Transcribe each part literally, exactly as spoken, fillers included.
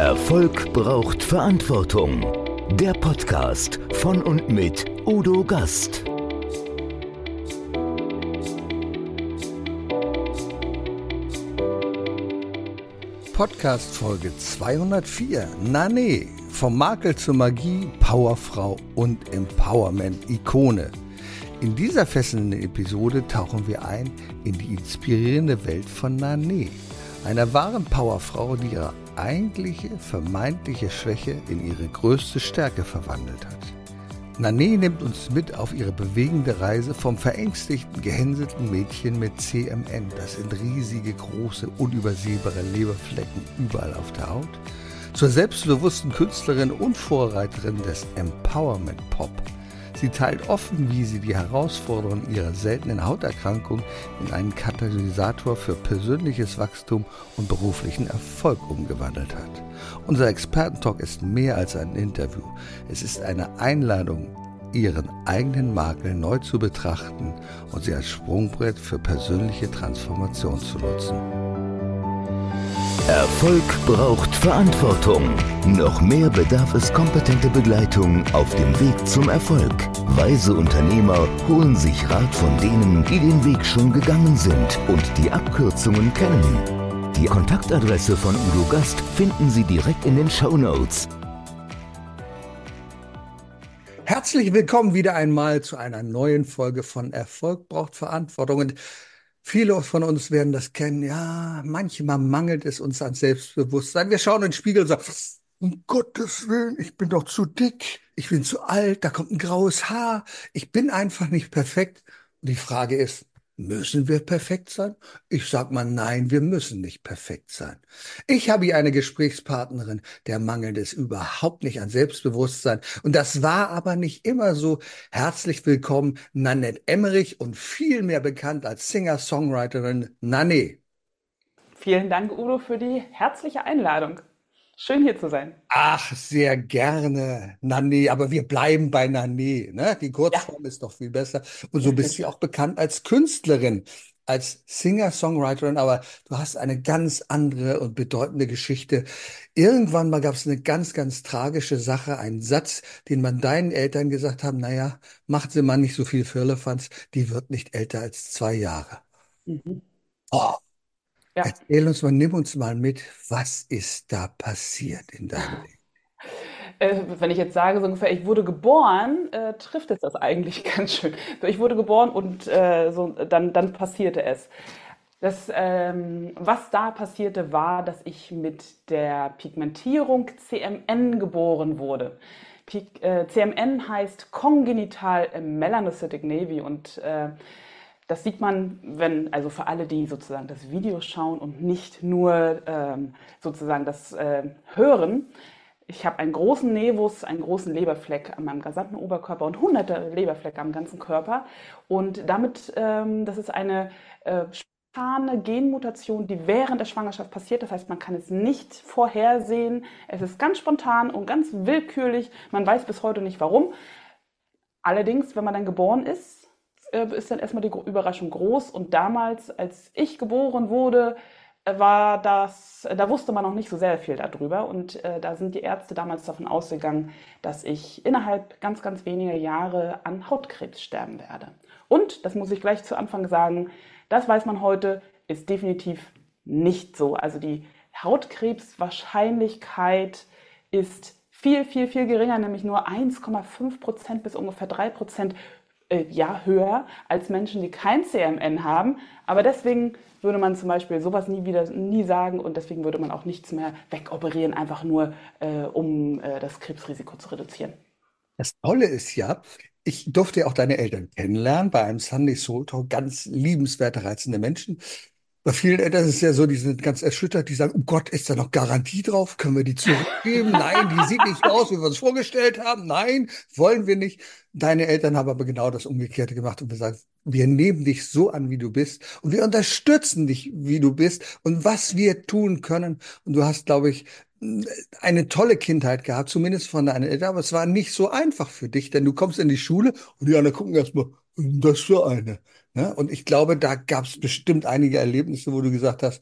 Erfolg braucht Verantwortung. Der Podcast von und mit Udo Gast. Podcast Folge zweihundertvier. Na nee, vom Makel zur Magie, Powerfrau und Empowerment-Ikone. In dieser fesselnden Episode tauchen wir ein in die inspirierende Welt von Nanne, einer wahren Powerfrau, die ihre eigentliche, vermeintliche Schwäche in ihre größte Stärke verwandelt hat. Nanne nimmt uns mit auf ihre bewegende Reise vom verängstigten, gehänselten Mädchen mit C M N, das sind riesige, große, unübersehbare Leberflecken überall auf der Haut, zur selbstbewussten Künstlerin und Vorreiterin des Empowerment Pop. Sie teilt offen, wie sie die Herausforderungen ihrer seltenen Hauterkrankung in einen Katalysator für persönliches Wachstum und beruflichen Erfolg umgewandelt hat. Unser Expertentalk ist mehr als ein Interview. Es ist eine Einladung, ihren eigenen Makel neu zu betrachten und sie als Sprungbrett für persönliche Transformation zu nutzen. Erfolg braucht Verantwortung. Noch mehr bedarf es kompetente Begleitung auf dem Weg zum Erfolg. Weise Unternehmer holen sich Rat von denen, die den Weg schon gegangen sind und die Abkürzungen kennen. Die Kontaktadresse von Udo Gast finden Sie direkt in den Shownotes. Herzlich willkommen wieder einmal zu einer neuen Folge von Erfolg braucht Verantwortung. Und viele von uns werden das kennen. Ja, manchmal mangelt es uns an Selbstbewusstsein. Wir schauen in den Spiegel und sagen, um Gottes Willen, ich bin doch zu dick, ich bin zu alt, da kommt ein graues Haar, ich bin einfach nicht perfekt. Und die Frage ist, müssen wir perfekt sein? Ich sag mal, nein, wir müssen nicht perfekt sein. Ich habe hier eine Gesprächspartnerin, der mangelt es überhaupt nicht an Selbstbewusstsein. Und das war aber nicht immer so. Herzlich willkommen, Nanette Emmerich und viel mehr bekannt als Singer-Songwriterin Nanne. Vielen Dank, Udo, für die herzliche Einladung. Schön, hier zu sein. Ach, sehr gerne, Nanne, aber wir bleiben bei Nanne, ne? Die Kurzform Ja. ist doch viel besser. Und so bist du auch bekannt als Künstlerin, als Singer-Songwriterin, aber du hast eine ganz andere und bedeutende Geschichte. Irgendwann mal gab es eine ganz, ganz tragische Sache, einen Satz, den man deinen Eltern gesagt haben, naja, macht sie mal nicht so viel Firlefanz, die wird nicht älter als zwei Jahre. Mhm. Oh, Ja. erzähl uns mal, nimm uns mal mit, was ist da passiert in deinem Leben? Äh, wenn ich jetzt sage, so ungefähr, ich wurde geboren, äh, trifft es das eigentlich ganz schön. So, ich wurde geboren und äh, so, dann, dann passierte es. Das, ähm, was da passierte, war, dass ich mit der Pigmentierung C M N geboren wurde. Pig, äh, C M N heißt Congenital Melanocytic Nevi und äh, das sieht man, wenn, also für alle, die sozusagen das Video schauen und nicht nur ähm, sozusagen das äh, hören. Ich habe einen großen Nevus, einen großen Leberfleck an meinem gesamten Oberkörper und hunderte Leberflecke am ganzen Körper. Und damit, ähm, das ist eine äh, spontane Genmutation, die während der Schwangerschaft passiert. Das heißt, man kann es nicht vorhersehen. Es ist ganz spontan und ganz willkürlich. Man weiß bis heute nicht warum. Allerdings, wenn man dann geboren ist, ist dann erstmal die Überraschung groß. Und damals, als ich geboren wurde, war das, da wusste man noch nicht so sehr viel darüber. Und äh, da sind die Ärzte damals davon ausgegangen, dass ich innerhalb ganz, ganz weniger Jahre an Hautkrebs sterben werde. Und, das muss ich gleich zu Anfang sagen, das weiß man heute, ist definitiv nicht so. Also die Hautkrebswahrscheinlichkeit ist viel, viel, viel geringer, nämlich nur eins Komma fünf Prozent bis ungefähr drei Prozent ja, höher als Menschen, die kein C M N haben. Aber deswegen würde man zum Beispiel sowas nie wieder nie sagen und deswegen würde man auch nichts mehr wegoperieren, einfach nur äh, um äh, das Krebsrisiko zu reduzieren. Das Tolle ist ja, ich durfte ja auch deine Eltern kennenlernen bei einem Sunday Soul Talk, ganz liebenswerte, reizende Menschen. Bei vielen Eltern ist es ja so, die sind ganz erschüttert, die sagen, oh Gott, ist da noch Garantie drauf? Können wir die zurückgeben? Nein, die sieht nicht so aus, wie wir uns vorgestellt haben. Nein, wollen wir nicht. Deine Eltern haben aber genau das Umgekehrte gemacht und gesagt, wir nehmen dich so an, wie du bist und wir unterstützen dich, wie du bist und was wir tun können. Und du hast, glaube ich, eine tolle Kindheit gehabt, zumindest von deinen Eltern, aber es war nicht so einfach für dich, denn du kommst in die Schule und die anderen gucken erstmal, das für eine. Ne? Und ich glaube, da gab es bestimmt einige Erlebnisse, wo du gesagt hast,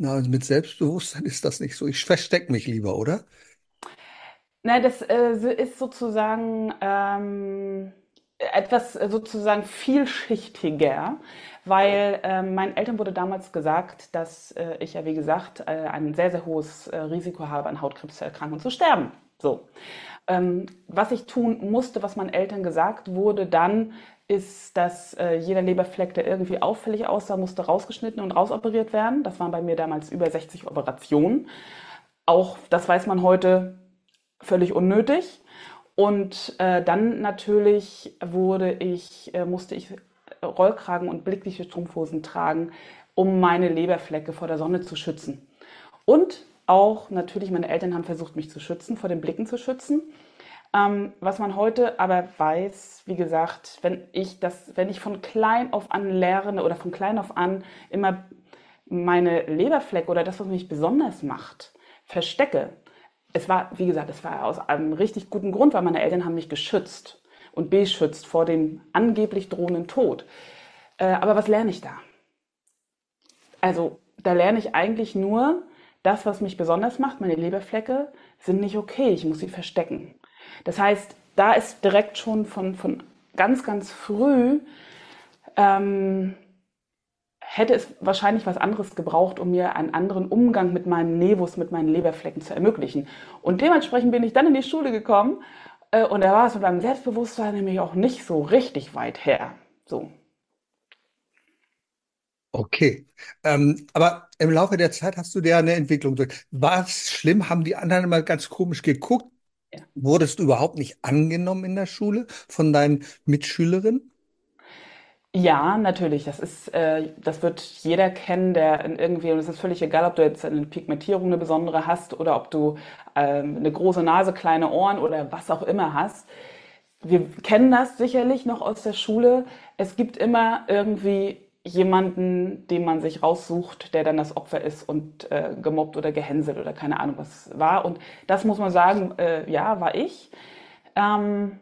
Na, also mit Selbstbewusstsein ist das nicht so. Ich verstecke mich lieber, oder? Na, das äh, so- ist sozusagen ähm, etwas äh, sozusagen vielschichtiger, weil ähm, meinen Eltern wurde damals gesagt, dass äh, ich ja, wie gesagt, äh, ein sehr, sehr hohes äh, Risiko habe, an Hautkrebs zu erkranken und zu sterben. So. Ähm, was ich tun musste, was meinen Eltern gesagt wurde, dann ist, dass äh, jeder Leberfleck, der irgendwie auffällig aussah, musste rausgeschnitten und rausoperiert werden. Das waren bei mir damals über sechzig Operationen. Auch, das weiß man heute, völlig unnötig. Und äh, dann natürlich wurde ich, äh, musste ich Rollkragen und blickdichte Strumpfhosen tragen, um meine Leberflecke vor der Sonne zu schützen. Und auch natürlich, meine Eltern haben versucht, mich zu schützen, vor den Blicken zu schützen. Ähm, was man heute aber weiß, wie gesagt, wenn ich das, wenn ich von klein auf an lerne oder von klein auf an immer meine Leberflecke oder das, was mich besonders macht, verstecke. Es war, wie gesagt, es war aus einem richtig guten Grund, weil meine Eltern haben mich geschützt und beschützt vor dem angeblich drohenden Tod. Äh, aber was lerne ich da? Also, da lerne ich eigentlich nur, das, was mich besonders macht, meine Leberflecke, sind nicht okay, ich muss sie verstecken. Das heißt, da ist direkt schon von, von ganz, ganz früh, ähm, hätte es wahrscheinlich was anderes gebraucht, um mir einen anderen Umgang mit meinen Nevus, mit meinen Leberflecken zu ermöglichen. Und dementsprechend bin ich dann in die Schule gekommen äh, und da war es mit meinem Selbstbewusstsein nämlich auch nicht so richtig weit her. So. Okay. Ähm, aber im Laufe der Zeit hast du dir eine Entwicklung durch. War es schlimm? Haben die anderen immer ganz komisch geguckt? Ja. Wurdest du überhaupt nicht angenommen in der Schule von deinen Mitschülerinnen? Ja, natürlich. Das ist, äh, das wird jeder kennen, der in irgendwie, und es ist völlig egal, ob du jetzt eine Pigmentierung, eine besondere hast oder ob du ähm, eine große Nase, kleine Ohren oder was auch immer hast. Wir kennen das sicherlich noch aus der Schule. Es gibt immer irgendwie jemanden, den man sich raussucht, der dann das Opfer ist und äh, gemobbt oder gehänselt oder keine Ahnung was war. Und das muss man sagen, äh, ja, war ich. Ähm,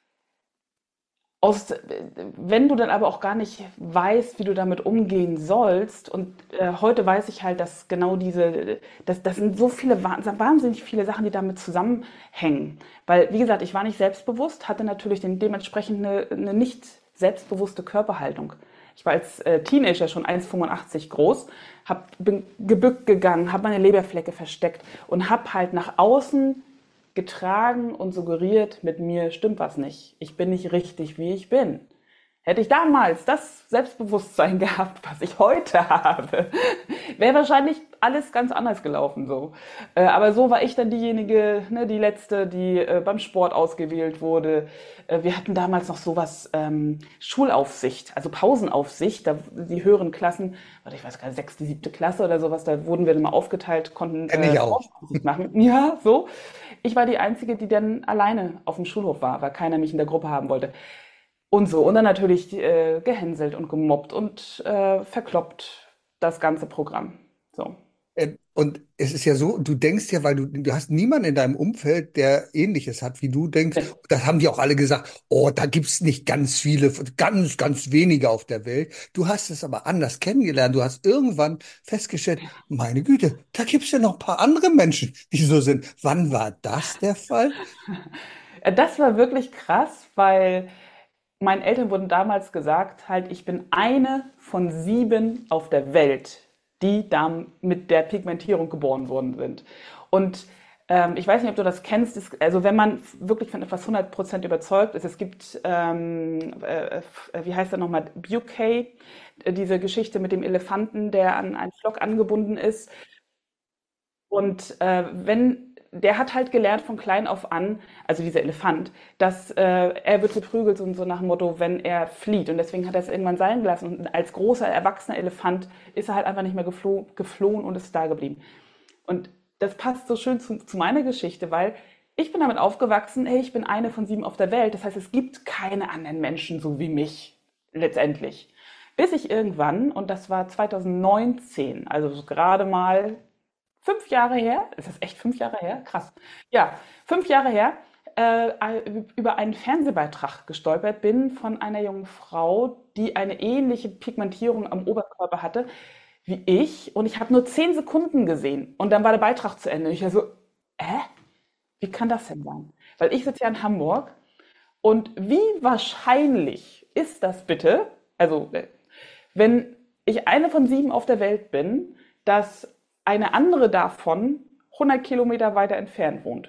aus, wenn du dann aber auch gar nicht weißt, wie du damit umgehen sollst, und äh, heute weiß ich halt, dass genau diese, das, das sind so viele, wahnsinnig viele Sachen, die damit zusammenhängen. Weil, wie gesagt, ich war nicht selbstbewusst, hatte natürlich den, dementsprechend eine, eine nicht selbstbewusste Körperhaltung. Ich war als äh, Teenager schon eins Komma fünfundachtzig groß, hab, bin gebückt gegangen, habe meine Leberflecke versteckt und habe halt nach außen getragen und suggeriert, mit mir stimmt was nicht. Ich bin nicht richtig, wie ich bin. Hätte ich damals das Selbstbewusstsein gehabt, was ich heute habe, wäre wahrscheinlich alles ganz anders gelaufen so. Äh, aber so war ich dann diejenige, ne, die letzte, die äh, beim Sport ausgewählt wurde. Äh, wir hatten damals noch sowas, ähm, Schulaufsicht, also Pausenaufsicht. Da, die höheren Klassen, warte, ich weiß gar nicht, sechste, siebte Klasse oder sowas, da wurden wir dann mal aufgeteilt, konnten Kenn äh, ich auch. Pausenaufsicht machen. Ja, so. Ich war die Einzige, die dann alleine auf dem Schulhof war, weil keiner mich in der Gruppe haben wollte. Und so. Und dann natürlich äh, gehänselt und gemobbt und äh, verkloppt das ganze Programm. So. Äh, Und es ist ja so, du denkst ja, weil du, du hast niemanden in deinem Umfeld, der Ähnliches hat, wie du denkst. Ja. Das haben die auch alle gesagt. Oh, da gibt's nicht ganz viele, ganz, ganz wenige auf der Welt. Du hast es aber anders kennengelernt. Du hast irgendwann festgestellt, meine Güte, da gibt's ja noch ein paar andere Menschen, die so sind. Wann war das der Fall? Äh, Das war wirklich krass, weil meinen Eltern wurden damals gesagt, halt, ich bin eine von sieben auf der Welt, die da mit der Pigmentierung geboren worden sind. Und ähm, ich weiß nicht, ob du das kennst, ist, also wenn man wirklich von etwas hundert Prozent überzeugt ist, es gibt, ähm, äh, wie heißt er nochmal, Buquet, diese Geschichte mit dem Elefanten, der an einen Flock angebunden ist. Und äh, wenn, der hat halt gelernt von klein auf an, also dieser Elefant, dass äh, er wird geprügelt und so nach dem Motto, wenn er flieht. Und deswegen hat er es irgendwann sein gelassen. Und als großer, erwachsener Elefant ist er halt einfach nicht mehr gefloh, geflohen und ist da geblieben. Und das passt so schön zu, zu meiner Geschichte, weil ich bin damit aufgewachsen, hey, ich bin eine von sieben auf der Welt. Das heißt, es gibt keine anderen Menschen so wie mich, letztendlich. Bis ich irgendwann, und das war zwanzig neunzehn, also gerade mal fünf Jahre her, ist das echt fünf Jahre her? Krass. Ja, fünf Jahre her, äh, über einen Fernsehbeitrag gestolpert bin von einer jungen Frau, die eine ähnliche Pigmentierung am Oberkörper hatte, wie ich und ich habe nur zehn Sekunden gesehen und dann war der Beitrag zu Ende. Und ich war so, hä? Wie kann das denn sein? Weil ich sitze ja in Hamburg und wie wahrscheinlich ist das bitte, also äh, wenn ich eine von sieben auf der Welt bin, dass eine andere davon hundert Kilometer weiter entfernt wohnt.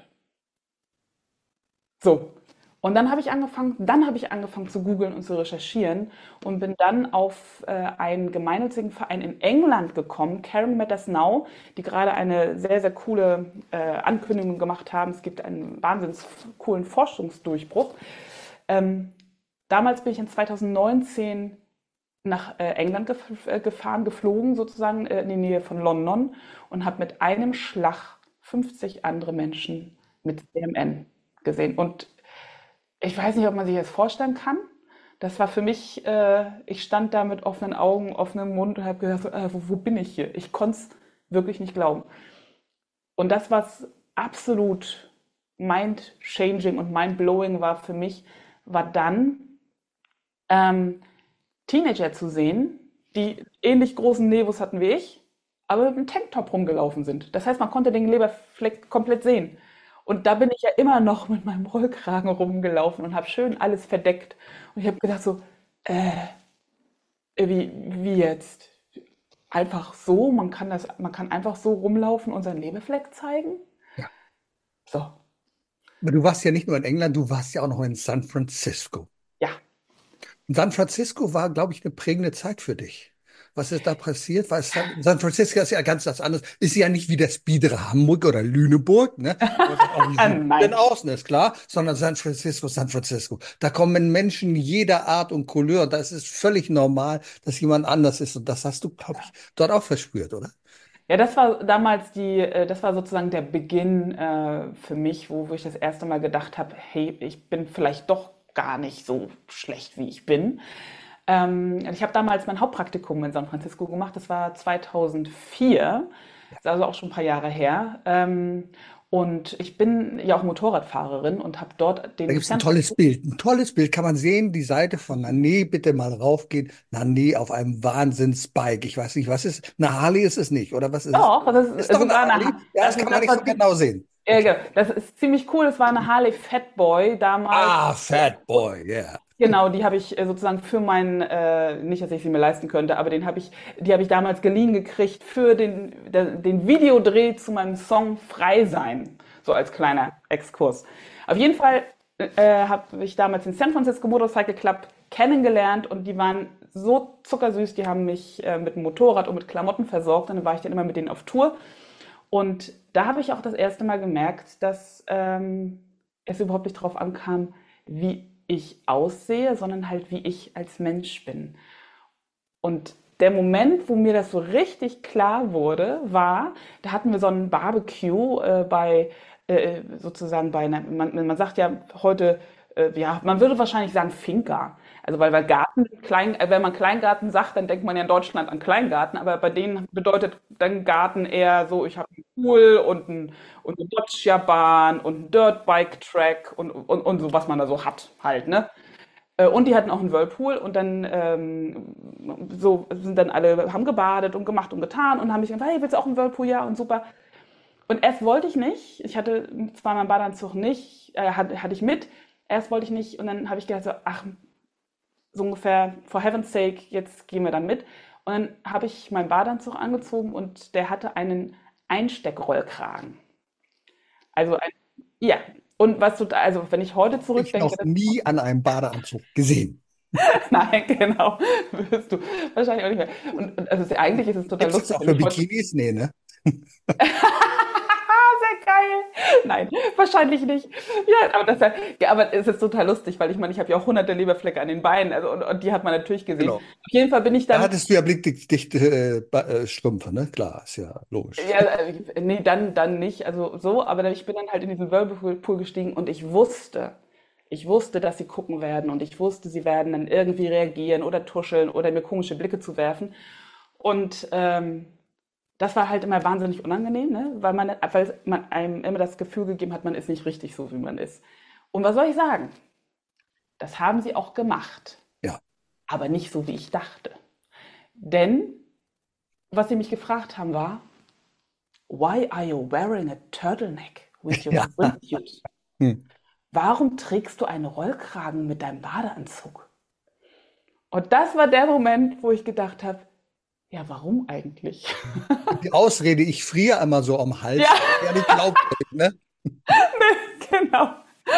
So. Und dann habe ich angefangen, dann habe ich angefangen zu googeln und zu recherchieren und bin dann auf äh, einen gemeinnützigen Verein in England gekommen, Caring Matters Now, die gerade eine sehr, sehr coole äh, Ankündigung gemacht haben. Es gibt einen wahnsinnig coolen Forschungsdurchbruch. Ähm, damals bin ich in zweitausendneunzehn nach äh, England gef äh, gefahren, geflogen sozusagen äh, in die Nähe von London und habe mit einem Schlag fünfzig andere Menschen mit C M N gesehen. Und ich weiß nicht, ob man sich das vorstellen kann. Das war für mich, äh, ich stand da mit offenen Augen, offenem Mund und habe gedacht, so, äh, wo, wo bin ich hier? Ich konnte es wirklich nicht glauben. Und das, was absolut mind-changing und mind-blowing war für mich, war dann ähm, Teenager zu sehen, die ähnlich großen Nevus hatten wie ich, aber mit einem Tanktop rumgelaufen sind. Das heißt, man konnte den Leberfleck komplett sehen. Und da bin ich ja immer noch mit meinem Rollkragen rumgelaufen und habe schön alles verdeckt. Und ich habe gedacht so, äh, wie, wie jetzt? Einfach so? Man kann das, man kann einfach so rumlaufen und seinen Leberfleck zeigen? Ja. So, Aber du warst ja nicht nur in England, du warst ja auch noch in San Francisco. ja. Und San Francisco war, glaube ich, eine prägende Zeit für dich. Was ist da passiert? Weil San, San Francisco ist ja ganz was anderes. Ist ja nicht wie das biedere Hamburg oder Lüneburg, ne? Oder auch wie Ah, Süden nein. außen, ist klar. Sondern San Francisco, San Francisco. Da kommen Menschen jeder Art und Couleur. Das ist völlig normal, dass jemand anders ist. Und das hast du, glaube ich, dort auch verspürt, oder? Ja, das war damals die, äh, das war sozusagen der Beginn äh, für mich, wo, wo ich das erste Mal gedacht habe, hey, ich bin vielleicht doch gar nicht so schlecht, wie ich bin. Ähm, ich habe damals mein Hauptpraktikum in San Francisco gemacht. Das war zweitausendvier. Das ist also auch schon ein paar Jahre her. Ähm, und ich bin ja auch Motorradfahrerin und habe dort Da den gibt es ein San tolles Francisco. Bild. Ein tolles Bild kann man sehen. Die Seite von Nané, bitte mal raufgehen. Nané auf einem Wahnsinnsbike. Ich weiß nicht, was ist. Eine Harley ist es nicht, oder was ist es? Doch, das Ist ist doch eine sogar eine, Harley? Ha- Ja, das das, kann ist- man das nicht so war, genau sehen. ja, Okay. genau. Das ist ziemlich cool. Das war eine Harley Fatboy damals. Ah, Fat Boy, yeah. Genau, die habe ich äh, sozusagen für meinen, äh, nicht, dass ich sie mir leisten könnte, aber den habe ich, die habe ich damals geliehen gekriegt für den, der, den Videodreh zu meinem Song Frei sein. So als kleiner Exkurs. Auf jeden Fall äh, habe ich damals den San Francisco Motorcycle Club kennengelernt und die waren so zuckersüß, die haben mich äh, mit dem Motorrad und mit Klamotten versorgt und dann war ich dann immer mit denen auf Tour. Und da habe ich auch das erste Mal gemerkt, dass ähm, es überhaupt nicht darauf ankam, wie ich aussehe, sondern halt wie ich als Mensch bin. Und der Moment, wo mir das so richtig klar wurde, war, da hatten wir so ein Barbecue äh, bei äh, sozusagen bei einer, man, man sagt ja heute, äh, ja, man würde wahrscheinlich sagen Finca. Also weil, weil Garten, Klein, äh, wenn man Kleingarten sagt, dann denkt man ja in Deutschland an Kleingarten, aber bei denen bedeutet dann Garten eher so, ich habe einen Pool und, ein, und eine Boccia-Bahn und einen Dirtbike-Track und, und, und so, was man da so hat halt, ne? Äh, Und die hatten auch einen Whirlpool und dann ähm, so sind dann alle, haben gebadet und gemacht und getan und haben mich gefragt, hey, willst du auch einen Whirlpool? Ja, und super. Und erst wollte ich nicht. Ich hatte zwar meinen Badeanzug nicht, äh, hatte, hatte ich mit. Erst wollte ich nicht und dann habe ich gedacht, so, ach, so ungefähr, for heaven's sake, jetzt gehen wir dann mit. Und dann habe ich meinen Badeanzug angezogen und der hatte einen Einsteckrollkragen. Also ein, ja. Und was du, also wenn ich heute Ich zurückdenke, noch nie an einem Badeanzug gesehen. nein, genau, wirst du wahrscheinlich auch nicht mehr. Und, und also eigentlich ist es total Gibt es das lustig, auch wenn für ich heute. Bikinis? Nee, ne? Sehr geil. Nein, wahrscheinlich nicht. Ja, aber, das, ja, aber es ist total lustig, weil ich meine, ich habe ja auch hunderte Leberflecke an den Beinen, also und, und die hat man natürlich gesehen. Genau. Auf jeden Fall bin ich Da dann, hattest du ja blickdichte äh, Ba- äh, Strümpfe, ne? Klar, ist ja logisch. ja, äh, nee, dann, dann nicht, also so, aber ich bin dann halt in diesen Whirlpool gestiegen und ich wusste, ich wusste, dass sie gucken werden und ich wusste, sie werden dann irgendwie reagieren oder tuscheln oder mir komische Blicke zu werfen. Und ähm, das war halt immer wahnsinnig unangenehm, ne? Weil man, weil man einem immer das Gefühl gegeben hat, man ist nicht richtig so, wie man ist. Und was soll ich sagen? Das haben sie auch gemacht, Ja. aber nicht so, wie ich dachte. Denn was sie mich gefragt haben, war, Why are you wearing a turtleneck with your Ja. swimsuit? Hm. Warum trägst du einen Rollkragen mit deinem Badeanzug? Und das war der Moment, wo ich gedacht habe, ja, warum eigentlich? Die Ausrede, ich friere einmal so am Ja, Hals, ja nicht glaubwürdig, ne? genau.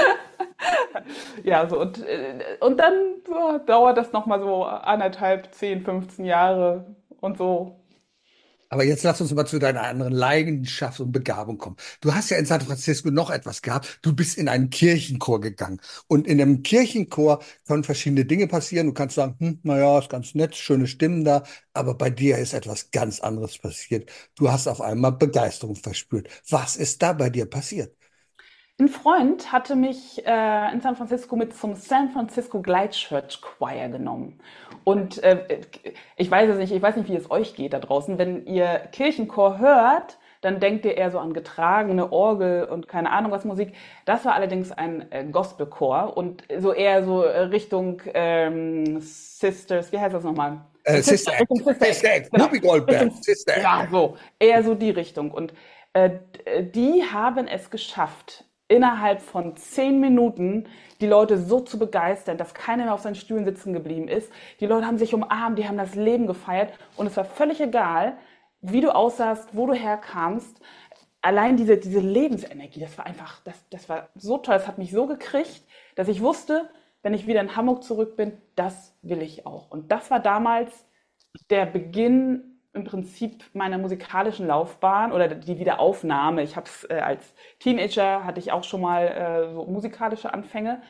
Ja, so und, äh, und dann so, dauert das nochmal so anderthalb, zehn, fünfzehn Jahre und so. Aber jetzt lass uns mal zu deiner anderen Leidenschaft und Begabung kommen. Du hast ja in San Francisco noch etwas gehabt. Du bist in einen Kirchenchor gegangen. Und in einem Kirchenchor können verschiedene Dinge passieren. Du kannst sagen, hm, naja, ist ganz nett, schöne Stimmen da. Aber bei dir ist etwas ganz anderes passiert. Du hast auf einmal Begeisterung verspürt. Was ist da bei dir passiert? Ein Freund hatte mich äh, in San Francisco mit zum San Francisco Glide Church Choir genommen. Und äh, ich weiß es nicht, ich weiß nicht, wie es euch geht da draußen. Wenn ihr Kirchenchor hört, dann denkt ihr eher so an getragene Orgel und keine Ahnung was Musik. Das war allerdings ein äh, Gospelchor und so eher so äh, Richtung ähm, Sisters, wie heißt das nochmal? Äh, Sister, Sister Act. Richtung Sister Sister Act, Act. genau. Whoopi Goldberg. Richtung, Sister Act. ja, so, eher so die Richtung. Und äh, die haben es geschafft, innerhalb von zehn Minuten die Leute so zu begeistern, dass keiner mehr auf seinen Stühlen sitzen geblieben ist. Die Leute haben sich umarmt, die haben das Leben gefeiert und es war völlig egal, wie du aussahst, wo du herkamst. Allein diese, diese Lebensenergie, das war einfach, das, das war so toll, das hat mich so gekriegt, dass ich wusste, wenn ich wieder in Hamburg zurück bin, das will ich auch. Und das war damals der Beginn im Prinzip meiner musikalischen Laufbahn oder die Wiederaufnahme. Ich habe es äh, als Teenager, hatte ich auch schon mal äh, so musikalische Anfänge,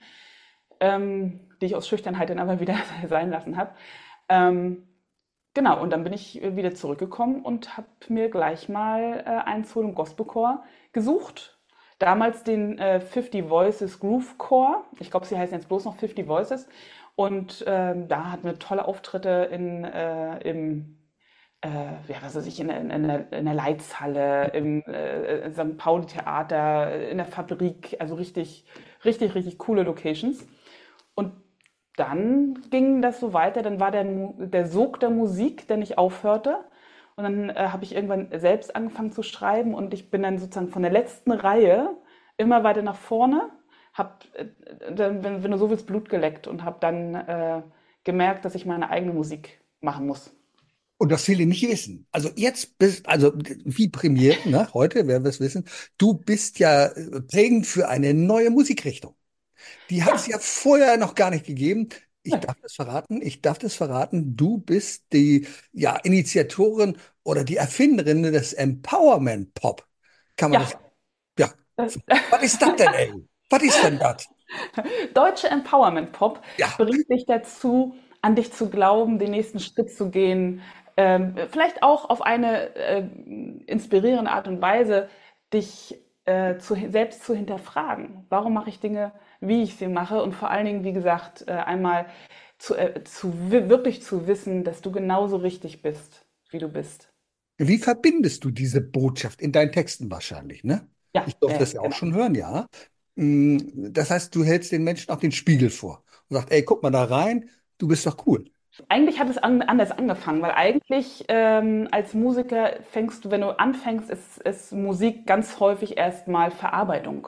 ähm, die ich aus Schüchternheit dann aber wieder sein lassen habe. Ähm, genau, und dann bin ich wieder zurückgekommen und habe mir gleich mal äh, einen Soul- und Gospelchor gesucht. Damals den äh, fifty Voices Groove Chor. Ich glaube, sie heißen jetzt bloß noch fifty Voices. Und ähm, da hatten wir tolle Auftritte in, äh, im äh, ja, was weiß ich, in, der- in, der, in der Leitzhalle, im äh, Sankt Pauli-Theater, in der Fabrik, also richtig, richtig, richtig coole Locations. Und dann ging das so weiter, dann war der, Mu- der Sog der Musik, der nicht aufhörte. Und dann äh, habe ich irgendwann selbst angefangen zu schreiben und ich bin dann sozusagen von der letzten Reihe immer weiter nach vorne, habe, äh, dann, wenn, wenn du so willst, Blut geleckt und habe dann äh, gemerkt, dass ich meine eigene Musik machen muss. Und das viele nicht wissen. Also jetzt bist, also wie prämiert, ne, heute, wer wir es wissen, du bist ja äh, prägend für eine neue Musikrichtung. Die hat es Ja, ja vorher noch gar nicht gegeben. Ich ne, darf das verraten, ich darf das verraten. Du bist die, ja, Initiatorin oder die Erfinderin des Empowerment Pop. Kann man das, ja. ja. Das, So. Was ist das denn, ey? Was ist denn das? deutsche Empowerment Pop Ja, bringt dich dazu, an dich zu glauben, den nächsten Schritt zu gehen, ähm, vielleicht auch auf eine äh, inspirierende Art und Weise, dich äh, zu, selbst zu hinterfragen. Warum mache ich Dinge, wie ich sie mache? Und vor allen Dingen, wie gesagt, äh, einmal zu, äh, zu wi- wirklich zu wissen, dass du genauso richtig bist, wie du bist. wie verbindest du diese Botschaft in deinen Texten wahrscheinlich, ne? Ja, Ich durfte ja, das ja auch genau. schon hören, ja. Mm, Das heißt, du hältst den Menschen auch den Spiegel vor und sagst, ey, guck mal da rein, du bist doch cool. Eigentlich hat es an, anders angefangen, weil eigentlich ähm, als Musiker fängst du, wenn du anfängst, ist, ist Musik ganz häufig erstmal Verarbeitung.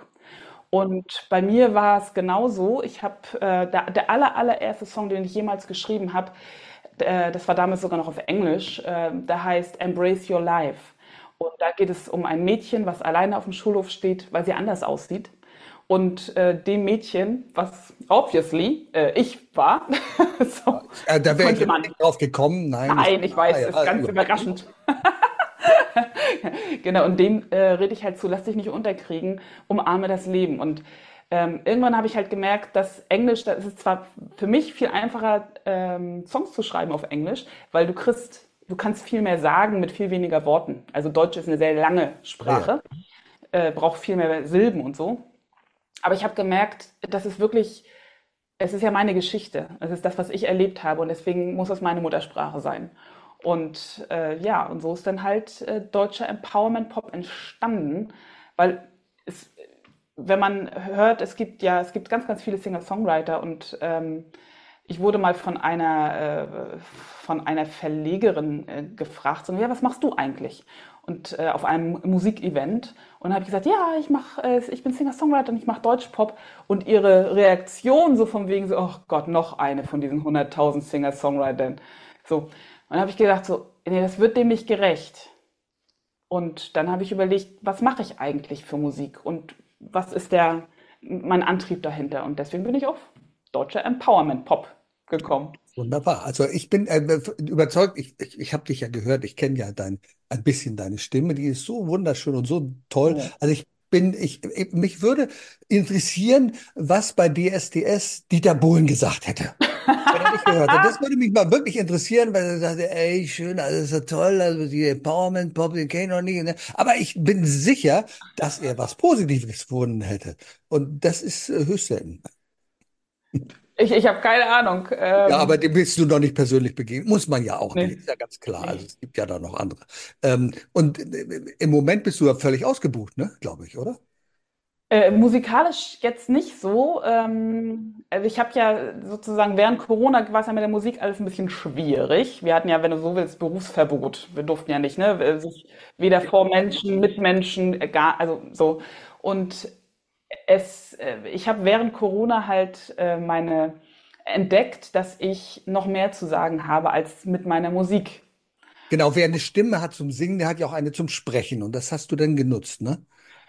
Und bei mir war es genauso. Ich habe äh, der, der aller, allererste Song, den ich jemals geschrieben habe, äh, das war damals sogar noch auf Englisch, äh, der heißt Embrace Your Life. Und da geht es um ein Mädchen, was alleine auf dem Schulhof steht, weil sie anders aussieht. Und äh, dem Mädchen, was obviously äh, ich war, so, Äh, da wäre ich konnte jetzt man. nicht drauf gekommen. Nein, ist Nein, ich klar, weiß, ist ja, ganz überhaupt nicht. überraschend. Genau, und dem äh, rede ich halt zu, lass dich nicht unterkriegen, umarme das Leben. Und ähm, irgendwann habe ich halt gemerkt, dass Englisch, da ist es zwar für mich viel einfacher, ähm, Songs zu schreiben auf Englisch, weil du kriegst, du kannst viel mehr sagen mit viel weniger Worten. Also Deutsch ist eine sehr lange Ja, ja. Sprache, äh, braucht viel mehr Silben und so. Aber ich habe gemerkt, dass es wirklich, es ist ja meine Geschichte. Es ist das, was ich erlebt habe und deswegen muss es meine Muttersprache sein. Und äh, ja, und so ist dann halt äh, deutscher Empowerment Pop entstanden, weil es, wenn man hört, es gibt ja, es gibt ganz, ganz viele Singer-Songwriter und ähm, ich wurde mal von einer, äh, von einer Verlegerin äh, gefragt, so, ja, was machst du eigentlich? Und äh, auf einem Musikevent. Und dann habe ich gesagt, ja, ich mach, äh, ich bin Singer-Songwriter und ich mache Deutschpop. Und ihre Reaktion so von wegen so, oh Gott, noch eine von diesen hunderttausend Singer-Songwritern. So. Und dann habe ich gedacht, so, nee, das wird dem nicht gerecht. Und dann habe ich überlegt, was mache ich eigentlich für Musik und was ist der, mein Antrieb dahinter? Und deswegen bin ich auf deutscher Empowerment-Pop gekommen. Wunderbar. Also ich bin äh, überzeugt, ich, ich, ich habe dich ja gehört, ich kenne ja dein, ein bisschen deine Stimme, die ist so wunderschön und so toll. Oh. Also ich bin, ich, ich mich würde interessieren, was bei D S D S Dieter Bohlen gesagt hätte. Wenn er nicht gehört hat. Das würde mich mal wirklich interessieren, weil er sagte, ey, schön, alles so toll, also die Empowerment Pop, den kenne ich noch nie. Ne? Aber ich bin sicher, dass er was Positives gefunden hätte. Und das ist äh, höchst selten. Ich, ich habe keine Ahnung. Ja, aber Ähm, dem willst du noch nicht persönlich begegnen. Muss man ja auch nicht, nee, ist ja ganz klar. Also nee. es gibt ja da noch andere. Ähm, und äh, im Moment bist du ja völlig ausgebucht, ne? Glaube ich, oder? Äh, musikalisch jetzt nicht so. Ähm, also ich habe ja sozusagen während Corona war es ja mit der Musik alles ein bisschen schwierig. Wir hatten ja, wenn du so willst, Berufsverbot. Wir durften ja nicht, ne? Sich weder vor Menschen, mit Menschen, äh, gar, also so. Und es, äh, ich habe während Corona halt äh, meine entdeckt, dass ich noch mehr zu sagen habe als mit meiner Musik. Genau, wer eine Stimme hat zum Singen, der hat ja auch eine zum Sprechen. Und das hast du dann genutzt, ne?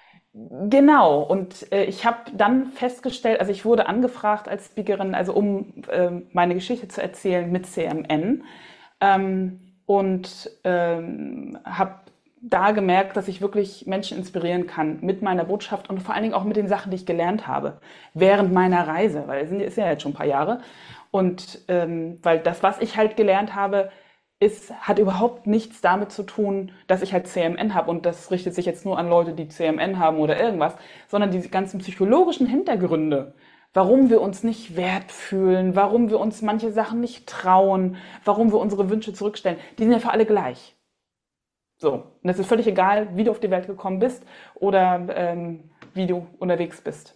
Genau, und äh, ich habe dann festgestellt, also ich wurde angefragt als Speakerin, also um ähm, meine Geschichte zu erzählen mit C M N ähm, und ähm, habe da gemerkt, dass ich wirklich Menschen inspirieren kann mit meiner Botschaft und vor allen Dingen auch mit den Sachen, die ich gelernt habe während meiner Reise, weil es sind- ist ja jetzt schon ein paar Jahre und ähm, weil das, was ich halt gelernt habe, ist, hat überhaupt nichts damit zu tun, dass ich halt C M N habe und das richtet sich jetzt nur an Leute, die C M N haben oder irgendwas, sondern diese ganzen psychologischen Hintergründe, warum wir uns nicht wert fühlen, warum wir uns manche Sachen nicht trauen, warum wir unsere Wünsche zurückstellen, die sind ja für alle gleich. So, und es ist völlig egal, wie du auf die Welt gekommen bist oder ähm, wie du unterwegs bist.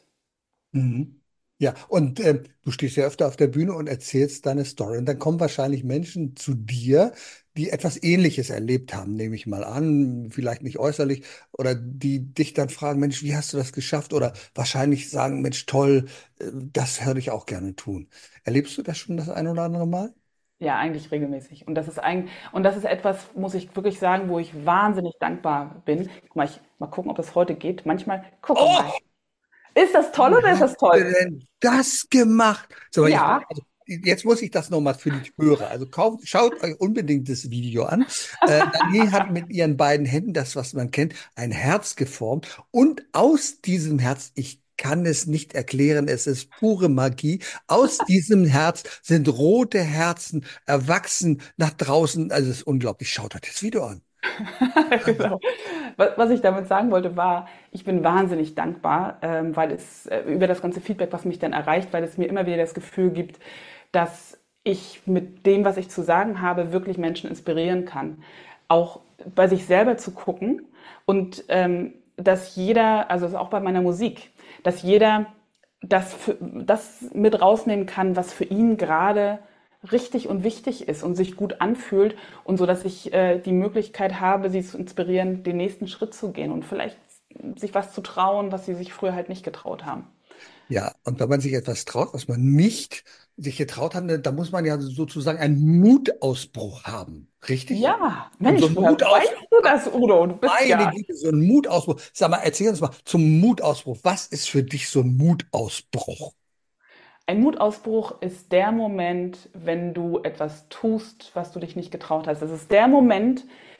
Mhm. Ja, und äh, du stehst ja öfter auf der Bühne und erzählst deine Story. Und dann kommen wahrscheinlich Menschen zu dir, die etwas Ähnliches erlebt haben, nehme ich mal an, vielleicht nicht äußerlich, oder die dich dann fragen, Mensch, wie hast du das geschafft? Oder wahrscheinlich sagen, Mensch, toll, äh, das würde ich auch gerne tun. Erlebst du das schon das ein oder andere Mal? Ja, eigentlich regelmäßig. Und das ist ein, und das ist etwas, muss ich wirklich sagen, wo ich wahnsinnig dankbar bin. Guck mal, ich, mal gucken, ob das heute geht. Manchmal, gucke mal. Oh, Ist das toll wie oder ist hast das du toll? denn das gemacht? So, jetzt, Ja. also, jetzt muss ich das nochmal für die Hörer. Also kauft, schaut euch unbedingt das Video an. Äh, Dani hat mit ihren beiden Händen, das, was man kennt, ein Herz geformt. Und aus diesem Herz, ich kann es nicht erklären, es ist pure Magie. Aus diesem Herz sind rote Herzen erwachsen nach draußen. Also es ist unglaublich. Schaut euch das Video an. Genau. Was was ich damit sagen wollte, war, ich bin wahnsinnig dankbar, ähm, weil es äh, über das ganze Feedback, was mich dann erreicht, weil es mir immer wieder das Gefühl gibt, dass ich mit dem, was ich zu sagen habe, wirklich Menschen inspirieren kann. Auch bei sich selber zu gucken und ähm, dass jeder, also auch bei meiner Musik, dass jeder das, für, das mit rausnehmen kann, was für ihn gerade richtig und wichtig ist und sich gut anfühlt und so, dass ich äh, die Möglichkeit habe, sie zu inspirieren, den nächsten Schritt zu gehen und vielleicht sich was zu trauen, was sie sich früher halt nicht getraut haben. Ja, und wenn man sich etwas traut, was man nicht sich getraut hat, ne, da muss man ja sozusagen einen Mutausbruch haben. Richtig? Ja, Und so Mensch, ein woher Mutausbruch, weißt du das, Udo? Du bist meine ja Güte, so ein Mutausbruch. Sag mal, erzähl uns mal zum Mutausbruch. Was ist für dich so ein Mutausbruch? ein Mutausbruch ist der Moment, wenn du etwas tust, was du dich nicht getraut hast. Es ist der Moment,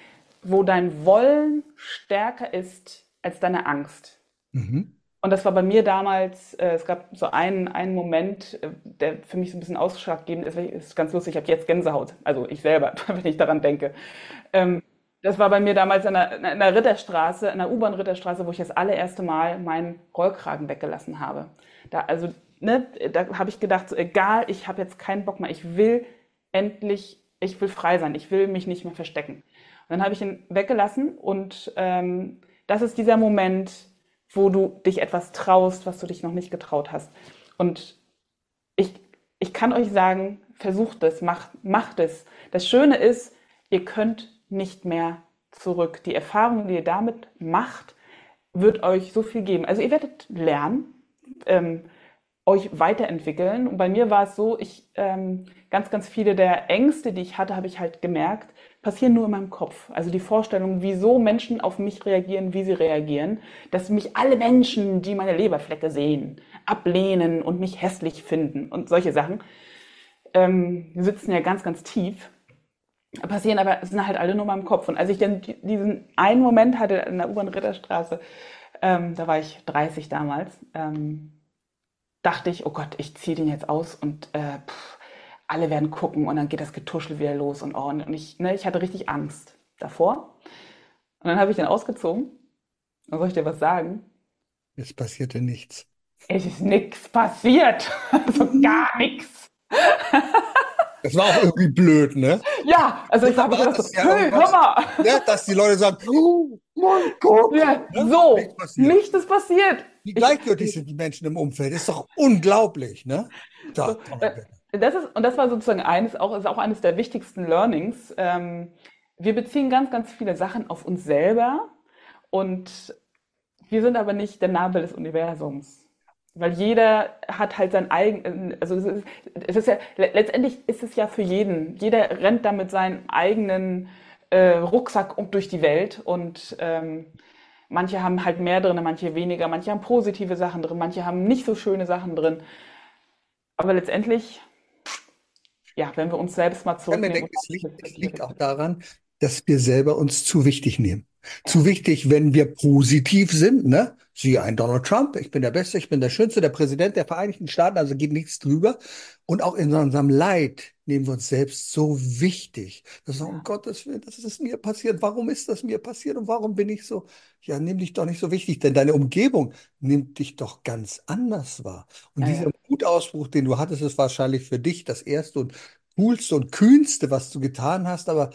wo dein Wollen stärker ist als deine Angst. Mhm. Und das war bei mir damals, äh, es gab so einen, einen Moment, äh, der für mich so ein bisschen ausschlaggebend ist. Ist ganz lustig, ich habe jetzt Gänsehaut. Also ich selber, wenn ich daran denke. Ähm, das war bei mir damals in der, in der Ritterstraße, in der U-Bahn-Ritterstraße, wo ich das allererste Mal meinen Rollkragen weggelassen habe. Da, also, ne, da habe ich gedacht, so, egal, ich habe jetzt keinen Bock mehr. Ich will endlich, ich will frei sein. Ich will mich nicht mehr verstecken. Und dann habe ich ihn weggelassen und ähm, das ist dieser Moment, wo du dich etwas traust, was du dich noch nicht getraut hast. Und ich, ich ich kann euch sagen, versucht es, macht, macht es. Das Schöne ist, ihr könnt nicht mehr zurück. Die Erfahrung, die ihr damit macht, wird euch so viel geben. Also ihr werdet lernen, ähm, euch weiterentwickeln. Und bei mir war es so, ich ähm, ganz, ganz viele der Ängste, die ich hatte, habe ich halt gemerkt, passieren nur in meinem Kopf. Also die Vorstellung, wieso Menschen auf mich reagieren, wie sie reagieren, dass mich alle Menschen, die meine Leberflecke sehen, ablehnen und mich hässlich finden und solche Sachen, ähm, die sitzen ja ganz, ganz tief, passieren aber, sind halt alle nur in meinem Kopf. Und als ich dann diesen einen Moment hatte in der U-Bahn-Ritterstraße, ähm, da war ich dreißig damals, ähm, dachte ich, oh Gott, ich ziehe den jetzt aus und äh, pff, alle werden gucken und dann geht das Getuschel wieder los und, oh, und ich, ne, ich hatte richtig Angst davor. Und dann habe ich den ausgezogen. Und soll ich dir was sagen? Es passierte nichts. Es ist nichts passiert. Also gar nichts. Das war auch irgendwie blöd, ne? Ja, also ich habe Wunderbar, gedacht dass so, ja hey, hör irgendwas, mal. ne, dass die Leute sagen, oh mein Gott, Ja, ne? so, Nichts passiert. nichts ist passiert. Wie Ich, gleichgültig sind die Menschen im Umfeld. Ist doch unglaublich, ne? Da, so, komm mal äh, bitte. das ist, und das war sozusagen eines, auch, ist auch eines der wichtigsten Learnings. Ähm, wir beziehen ganz, ganz viele Sachen auf uns selber und wir sind aber nicht der Nabel des Universums. Weil jeder hat halt sein eigen, also es ist, es ist ja, letztendlich ist es ja für jeden. Jeder rennt da mit seinem eigenen äh, Rucksack um durch die Welt und ähm, manche haben halt mehr drin, manche weniger, manche haben positive Sachen drin, manche haben nicht so schöne Sachen drin. Aber letztendlich, ja, wenn wir uns selbst mal Ich kann mir zurücknehmen denken, und es liegt, es liegt reflektieren. auch daran, dass wir selber uns zu wichtig nehmen. Zu wichtig, wenn wir positiv sind, ne? Siehe ein Donald Trump, ich bin der Beste, ich bin der Schönste, der Präsident der Vereinigten Staaten, also geht nichts drüber. Und auch in unserem Leid nehmen wir uns selbst so wichtig. Das ist, um Gottes Willen, das ist mir passiert. Warum ist das mir passiert und warum bin ich so? Ja, nimm dich doch nicht so wichtig, denn deine Umgebung nimmt dich doch ganz anders wahr. Und Ja, dieser ja, Mutausbruch, den du hattest, ist wahrscheinlich für dich das erste und coolste und kühnste, was du getan hast, aber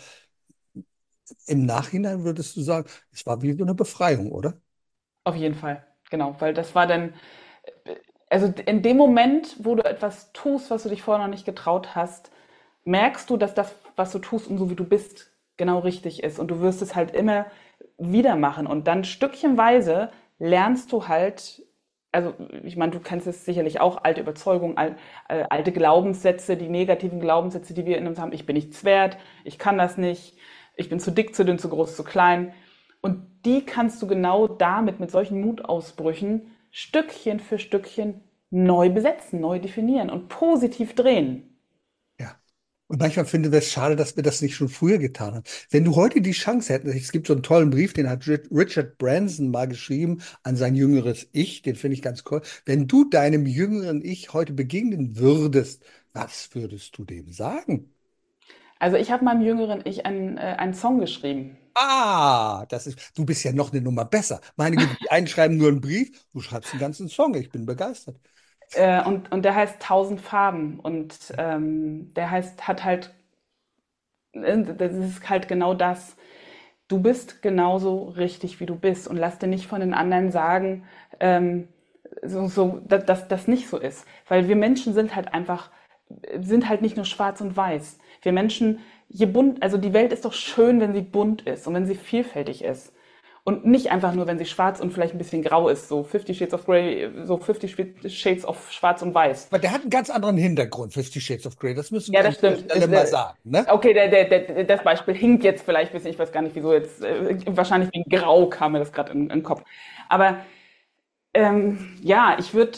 im Nachhinein würdest du sagen, es war wie so eine Befreiung, oder? auf jeden Fall. Genau, weil das war dann, also in dem Moment, wo du etwas tust, was du dich vorher noch nicht getraut hast, merkst du, dass das, was du tust und so wie du bist, genau richtig ist. Und du wirst es halt immer wieder machen. Und dann stückchenweise lernst du halt, also ich meine, du kennst es sicherlich auch, alte Überzeugungen, al, äh, alte Glaubenssätze, die negativen Glaubenssätze, die wir in uns haben. Ich bin nichts wert, ich kann das nicht, ich bin zu dick, zu dünn, zu groß, zu klein. Und die kannst du genau damit, mit solchen Mutausbrüchen, Stückchen für Stückchen neu besetzen, neu definieren und positiv drehen. Ja. Und manchmal finden wir es schade, dass wir das nicht schon früher getan haben. Wenn du heute die Chance hättest, es gibt so einen tollen Brief, den hat Ri- Richard Branson mal geschrieben an sein jüngeres Ich, den finde ich ganz cool. Wenn du deinem jüngeren Ich heute begegnen würdest, was würdest du dem sagen? Also ich habe meinem jüngeren Ich einen, äh, einen Song geschrieben. Ah, das ist, du bist ja noch eine Nummer besser. Meine Güte, die einen schreiben nur einen Brief, du schreibst einen ganzen Song. Ich bin begeistert. Äh, und, und der heißt Tausend Farben. Und ähm, der heißt, hat halt, äh, das ist halt genau das. Du bist genauso richtig, wie du bist. Und lass dir nicht von den anderen sagen, ähm, so, so, dass, dass das nicht so ist. Weil wir Menschen sind halt einfach, sind halt nicht nur schwarz und weiß. Wir Menschen, je bunt, also die Welt ist doch schön, wenn sie bunt ist und wenn sie vielfältig ist. Und nicht einfach nur, wenn sie schwarz und vielleicht ein bisschen grau ist, so Fifty Shades of Grey, so Fifty Shades of Schwarz und Weiß. Aber der hat einen ganz anderen Hintergrund, Fifty Shades of Grey. Das müssen Ja, wir an das dieser stimmt. Stelle Ist, mal äh, sagen, ne? okay, der, der, der, das Beispiel hinkt jetzt vielleicht ein bisschen, ich weiß gar nicht wieso jetzt, äh, wahrscheinlich wegen Grau kam mir das gerade in, in den Kopf. Aber ähm, ja, ich würde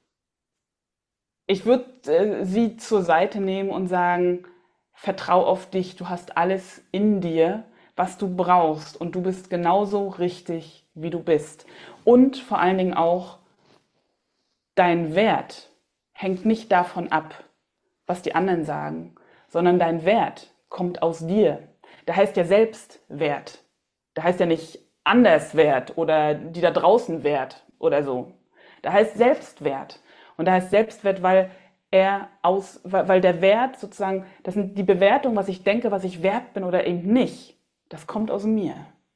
ich würd, äh, sie zur Seite nehmen und sagen, vertrau auf dich, du hast alles in dir, was du brauchst und du bist genauso richtig, wie du bist. Und vor allen Dingen auch, dein Wert hängt nicht davon ab, was die anderen sagen, sondern dein Wert kommt aus dir. Da heißt ja Selbstwert. Da heißt ja nicht Anderswert oder die da draußen Wert oder so. Da heißt Selbstwert. Und da heißt Selbstwert, weil er aus, weil weil der Wert sozusagen, das sind die Bewertung, was ich denke, was ich wert bin oder eben nicht, das kommt aus mir.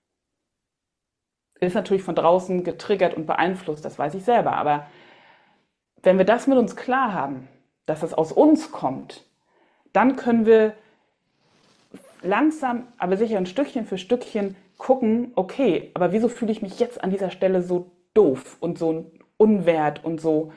Ist natürlich von draußen getriggert und beeinflusst, das weiß ich selber. Aber wenn wir das mit uns klar haben, dass es aus uns kommt, dann können wir langsam, aber sicher ein Stückchen für Stückchen gucken, okay, aber wieso fühle ich mich jetzt an dieser Stelle so doof und so unwert und so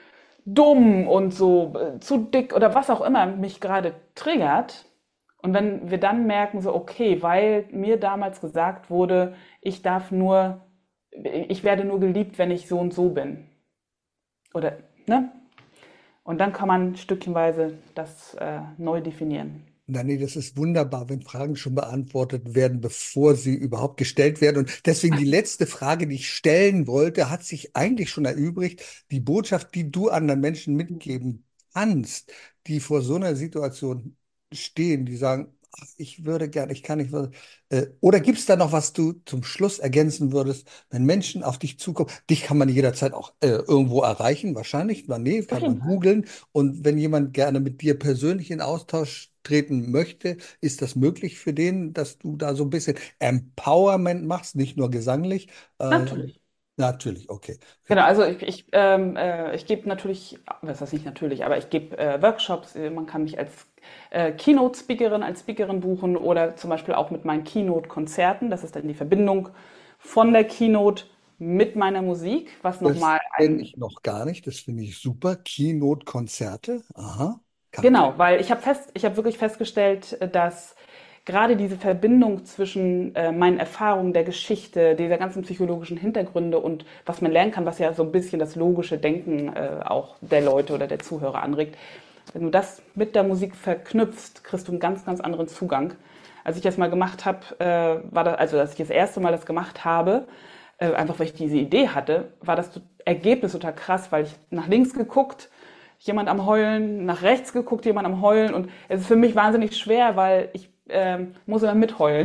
dumm und so äh, zu dick oder was auch immer mich gerade triggert. Und wenn wir dann merken, so, okay, weil mir damals gesagt wurde, ich darf nur, ich werde nur geliebt, wenn ich so und so bin. Oder, ne? Und dann kann man stückchenweise das äh, neu definieren. Na, nee, das ist wunderbar, wenn Fragen schon beantwortet werden, bevor sie überhaupt gestellt werden. Und deswegen die letzte Frage, die ich stellen wollte, hat sich eigentlich schon erübrigt. Die Botschaft, die du anderen Menschen mitgeben kannst, die vor so einer Situation stehen, die sagen, ach, ich würde gerne, ich kann nicht. Äh, oder gibt es da noch, was du zum Schluss ergänzen würdest, wenn Menschen auf dich zukommen? Dich kann man jederzeit auch äh, irgendwo erreichen, wahrscheinlich. Na, nee, Auf kann jeden man Fall. googeln. Und wenn jemand gerne mit dir persönlich in Austausch treten möchte, ist das möglich für den, dass du da so ein bisschen Empowerment machst, nicht nur gesanglich? Äh, Natürlich. natürlich, okay. Genau, also ich, ich, ähm, äh, ich gebe natürlich, was heißt nicht natürlich, aber ich gebe äh, Workshops, äh, man kann mich als äh, Keynote-Speakerin, als Speakerin buchen oder zum Beispiel auch mit meinen Keynote-Konzerten. Das ist dann die Verbindung von der Keynote mit meiner Musik, was Das nochmal kenne ein, ich noch gar nicht. Das finde ich super. Keynote-Konzerte. Aha. Kann genau, weil ich habe fest, ich habe wirklich festgestellt, äh, dass gerade diese Verbindung zwischen äh, meinen Erfahrungen der Geschichte, dieser ganzen psychologischen Hintergründe und was man lernen kann, was ja so ein bisschen das logische Denken äh, auch der Leute oder der Zuhörer anregt. Wenn du das mit der Musik verknüpfst, kriegst du einen ganz, ganz anderen Zugang. Als ich das mal gemacht habe, äh, war das, also als ich das erste Mal das gemacht habe, äh, einfach weil ich diese Idee hatte, war das Ergebnis total krass, weil ich nach links geguckt, jemand am Heulen, nach rechts geguckt, jemand am Heulen und es ist für mich wahnsinnig schwer, weil ich ähm, muss immer mitheulen.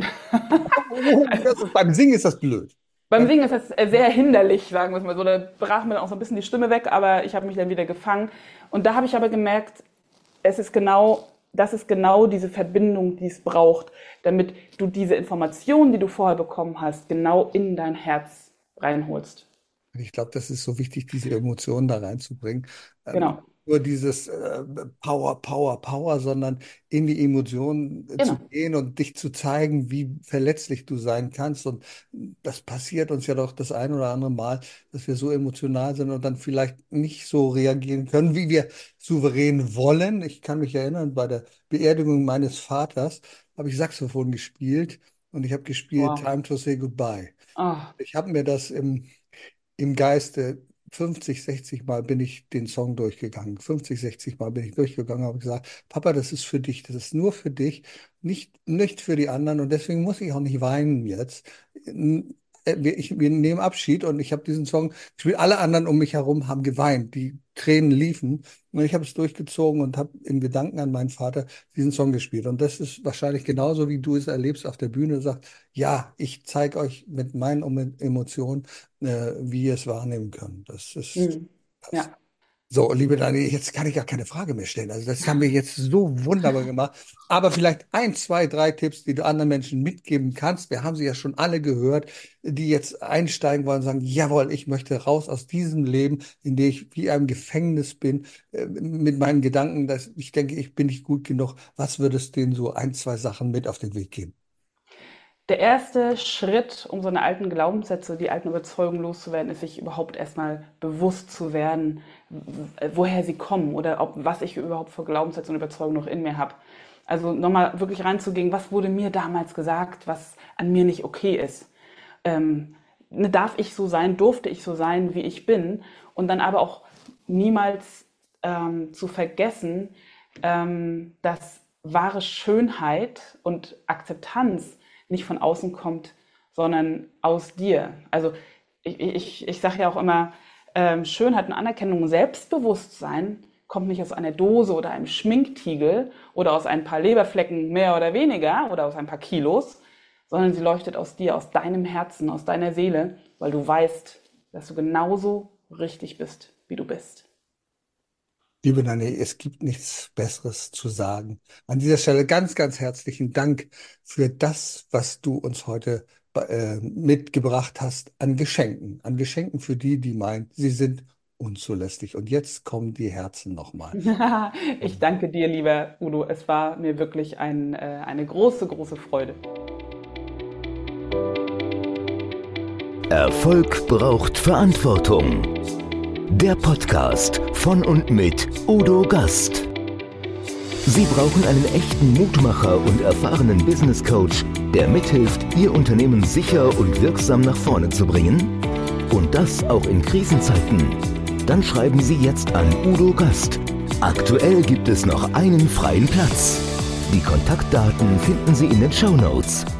oh, das ist, beim Singen ist das blöd. Beim Beim, Singen ist das äh, sehr hinderlich, sagen wir es mal so. Da brach mir dann auch so ein bisschen die Stimme weg, aber ich habe mich dann wieder gefangen. Und da habe ich aber gemerkt, es ist genau, das ist genau diese Verbindung, die es braucht, damit du diese Informationen, die du vorher bekommen hast, genau in dein Herz reinholst. ich glaube, das ist so wichtig, diese Emotionen da reinzubringen. Ähm, Genau, nur dieses äh, Power, Power, Power, sondern in die Emotionen äh, zu genau. gehen und dich zu zeigen, wie verletzlich du sein kannst. Und das passiert uns ja doch das ein oder andere Mal, dass wir so emotional sind und dann vielleicht nicht so reagieren können, wie wir souverän wollen. Ich kann mich erinnern, bei der Beerdigung meines Vaters habe ich Saxophon gespielt und ich habe gespielt Wow. Time to Say Goodbye. Ah, Ich habe mir das im im Geiste fünfzig, sechzig Mal bin ich den Song durchgegangen. fünfzig, sechzig Mal bin ich durchgegangen, habe gesagt, Papa, das ist für dich, das ist nur für dich, nicht, nicht für die anderen und deswegen muss ich auch nicht weinen jetzt. N- äh, Wir, ich, wir nehmen Abschied und ich habe diesen Song gespielt. Alle anderen um mich herum haben geweint, die Tränen liefen und ich habe es durchgezogen und habe in Gedanken an meinen Vater diesen Song gespielt. Und das ist wahrscheinlich genauso, wie du es erlebst auf der Bühne, sagst, ja, ich zeige euch mit meinen Emotionen, äh, wie ihr es wahrnehmen könnt. Das ist hm. das. Ja. So, liebe Dani, jetzt kann ich gar keine Frage mehr stellen. Also das haben wir jetzt so wunderbar gemacht. Aber vielleicht ein, zwei, drei Tipps, die du anderen Menschen mitgeben kannst. Wir haben sie ja schon alle gehört, die jetzt einsteigen wollen und sagen, jawohl, ich möchte raus aus diesem Leben, in dem ich wie einem Gefängnis bin, äh, mit meinen Gedanken, dass ich denke, ich bin nicht gut genug. Was würdest du denen so ein, zwei Sachen mit auf den Weg geben? Der erste Schritt, um so eine alten Glaubenssätze, die alten Überzeugungen loszuwerden, ist, sich überhaupt erstmal bewusst zu werden, w- woher sie kommen oder ob, was ich überhaupt für Glaubenssätze und Überzeugungen noch in mir habe. Also nochmal wirklich reinzugehen, was wurde mir damals gesagt, was an mir nicht okay ist. Ähm, ne, darf ich so sein, durfte ich so sein, wie ich bin? Und dann aber auch niemals ähm, zu vergessen, ähm, dass wahre Schönheit und Akzeptanz nicht von außen kommt, sondern aus dir. Also ich, ich, ich sage ja auch immer, ähm, Schönheit und Anerkennung und Selbstbewusstsein kommt nicht aus einer Dose oder einem Schminktiegel oder aus ein paar Leberflecken mehr oder weniger oder aus ein paar Kilos, sondern sie leuchtet aus dir, aus deinem Herzen, aus deiner Seele, weil du weißt, dass du genauso richtig bist, wie du bist. Liebe Nanne, es gibt nichts Besseres zu sagen. An dieser Stelle ganz, ganz herzlichen Dank für das, was du uns heute äh, mitgebracht hast an Geschenken. An Geschenken für die, die meinen, sie sind unzulässig. Und jetzt kommen die Herzen nochmal. Ich danke dir, lieber Udo. Es war mir wirklich ein, äh, eine große, große Freude. Erfolg braucht Verantwortung. Der Podcast von und mit Udo Gast. Sie brauchen einen echten Mutmacher und erfahrenen Business Coach, der mithilft, Ihr Unternehmen sicher und wirksam nach vorne zu bringen? Und das auch in Krisenzeiten? Dann schreiben Sie jetzt an Udo Gast. Aktuell gibt es noch einen freien Platz. Die Kontaktdaten finden Sie in den Shownotes.